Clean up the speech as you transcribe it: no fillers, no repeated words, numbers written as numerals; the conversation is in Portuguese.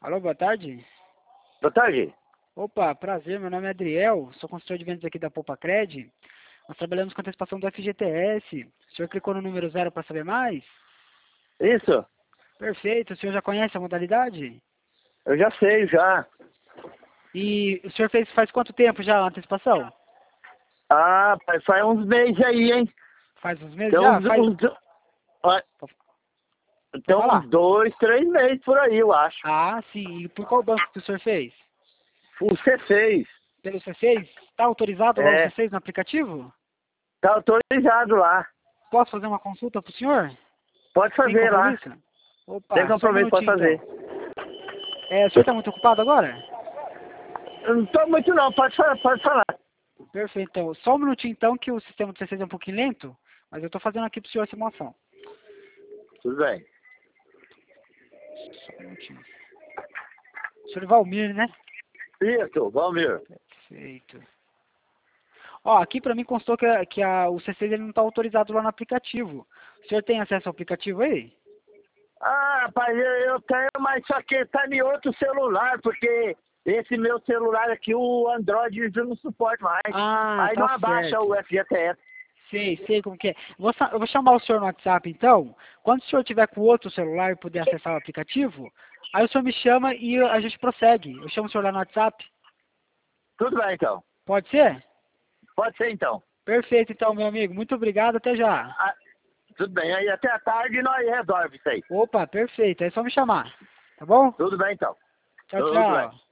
Alô, boa tarde. Boa tarde. Opa, prazer, meu nome é Adriel, sou consultor de vendas aqui da Poupa-Cred. Nós trabalhamos com antecipação do FGTS. O senhor clicou no número 0 para saber mais? Isso, Perfeito, o senhor já conhece a modalidade? eu já sei, já. E o senhor fez faz quanto tempo já a antecipação? Ah, pai, faz uns meses aí, hein? Faz uns meses Tem já? ó, tem falar. uns 2, 3 meses por aí, eu acho. Ah, sim. E por qual banco que o senhor fez? O C6. Pelo C6? Está autorizado lá o É, C6 no aplicativo? tá autorizado lá. Posso fazer uma consulta para o senhor? Pode Sem fazer lá. compromisso? Tem Opa, só um compromisso, pode minutinho fazer. então. O senhor está muito ocupado agora? Eu não tô muito não, pode falar. Perfeito, então. Só um minutinho então, que o sistema do C6 é um pouquinho lento, mas eu estou fazendo aqui para o senhor a simulação. Tudo bem. Só um minutinho. O senhor Valmir, né? Isso, Valmir. Perfeito. Ó, aqui para mim constou que o C6 ele não está autorizado lá no aplicativo. O senhor tem acesso ao aplicativo aí? Ah, rapaz, eu tenho, mas só que tá em outro celular, porque esse meu celular aqui, o Android já não suporta mais. Ah, Aí não tá abaixa certo. o FGTS. Sei como que é. Eu vou chamar o senhor no WhatsApp então. Quando o senhor tiver com outro celular e puder acessar o aplicativo, aí o senhor me chama e a gente prossegue. Eu chamo o senhor lá no WhatsApp. Tudo bem, então. Pode ser? Pode ser, então. Perfeito, então, meu amigo. Muito obrigado. Até já. Ah, tudo bem. Aí até a tarde nós resolve isso aí. Opa, perfeito. É só me chamar. Tá bom? Tudo bem, então. Tchau, Tudo bem. tchau.